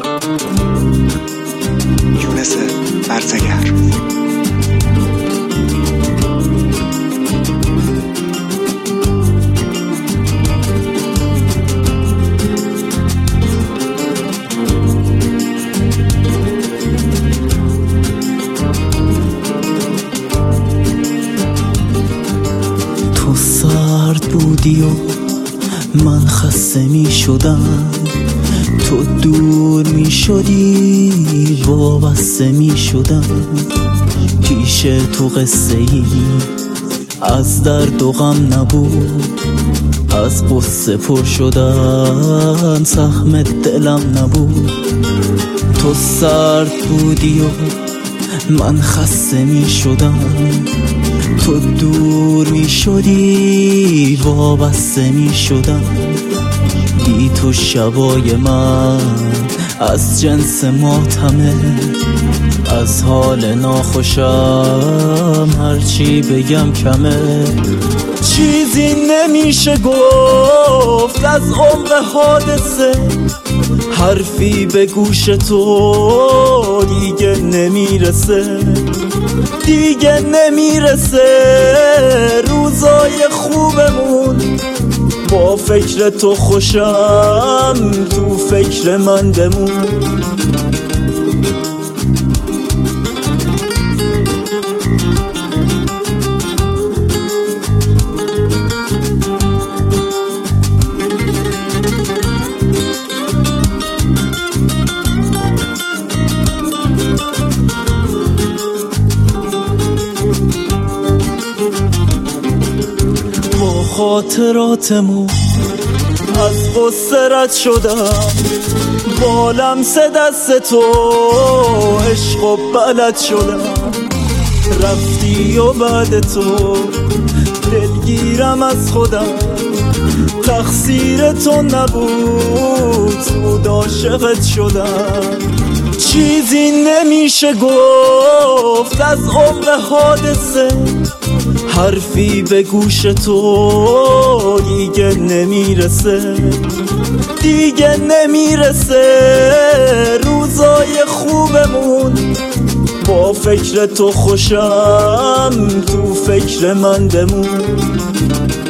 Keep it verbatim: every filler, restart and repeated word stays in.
یونس برزگر. تو سرد بودی و من خسته می شدم، تو دور می شدی وابسته می شدم. پیش تو قصه ای از درد و غم نبود، از قصه پر شدن سهم دلم نبود. تو سرد بودی و من خسته می شدم، تو دور می شدی وابسته می شدم. بی تو شبای من از جنس ماتمه، از حال ناخوشم هرچی بگم کمه. چیزی نمیشه گفت از عمق حادثه، حرفی به گوش تو دیگه نمیرسه، دیگه نمیرسه. روزای خوبمون با فکر تو خوشم، تو فکر من بمون. خاطراتمون از غصه رد شدم، با لمس دست تو عشق و بلد شدم. رفتی و بعد تو دلگیرم از خودم، تقصیر تو نبود زود عاشقت شدم. چیزی نمیشه گفت از عمق حادثه، حرفی به گوش تو دیگه نمیرسه، دیگه نمیرسه. روزای خوبمون با فکر تو خوشم، تو فکر من بمون.